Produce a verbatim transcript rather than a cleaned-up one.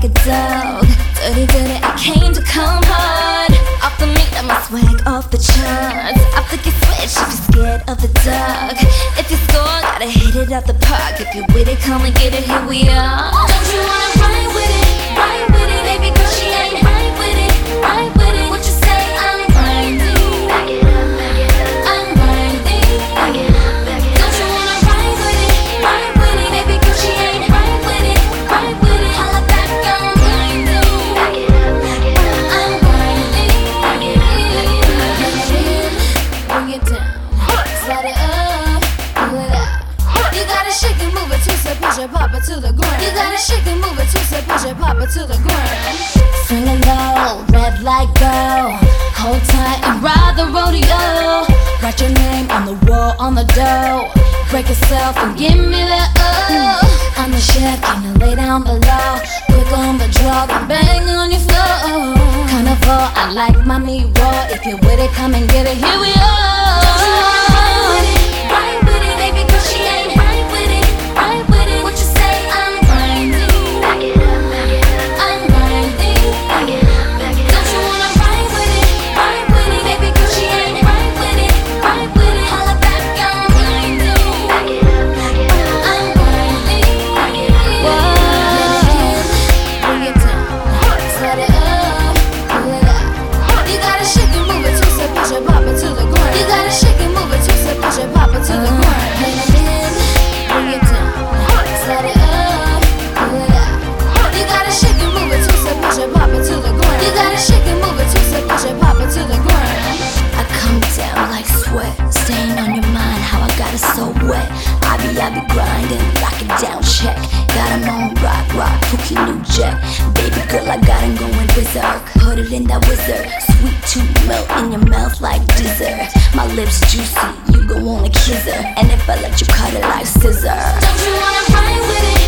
like a dog. Dirty, dirty, I came to come hard. Off the meat, I'm a swag off the charts. I flick your switch if you're scared of the dark. If you score, gotta hit it out the park. If you're with it, come and get it, here we are. Don't you wanna ride with it, ride with it? Baby girl, she ain't right with it, right with it. What you say? I'm grinding, I'm grinding. Don't you wanna ride with it, ride with it? Baby girl, she ain't right with it, right with it. Holla back, I'm grinding, I'm grinding. Bring it down, slide it up, pull it out. You gotta shake and move it, twist it, push it, pop it to the ground. You gotta shake and move it, twist it, push it, pop it to the ground. Swing it low, red light go. Hold tight and ride the rodeo. Write your name on the wall, on the door. Break yourself and give me that oh. I'm the chef, can you lay down below? Quick on the draw, then bang on your floor. Carnival, I like my meat raw. If you're with it, come and get it, here we are. Don't you wanna ride with it, ride with it? Baby girl, she ain't right with it, right with it. What you say? I'm grinding, I'm grinding. Don't you wanna ride with it, ride with it? Baby girl, she ain't right with it, right with it. Holla back, I'm grinding, I'm grinding. Whoa, bring it down, slide it up, pull it out. You gotta shake and move it, twist it, push it, pop it to the ground. You gotta shake and move it, twist it, push it, pop it to the ground. Bring it in, bring it down, slide it up, pull it out. You gotta shake and move it, twist it, push it, pop it to the ground. You gotta shake and move it, twist it, push it, pop it to the ground. I come down like sweat, stain on your mind, how I got it so wet. I be, I be grinding, lock it down, check. Got him on rock, rock, cookie new jet. Baby girl, I got him going berserk. Put it in that wizard, sweet to melt in your mouth like dessert. My lips juicy, you gon' wanna kiss her. And if I let you cut it like scissors. Don't you wanna ride with it?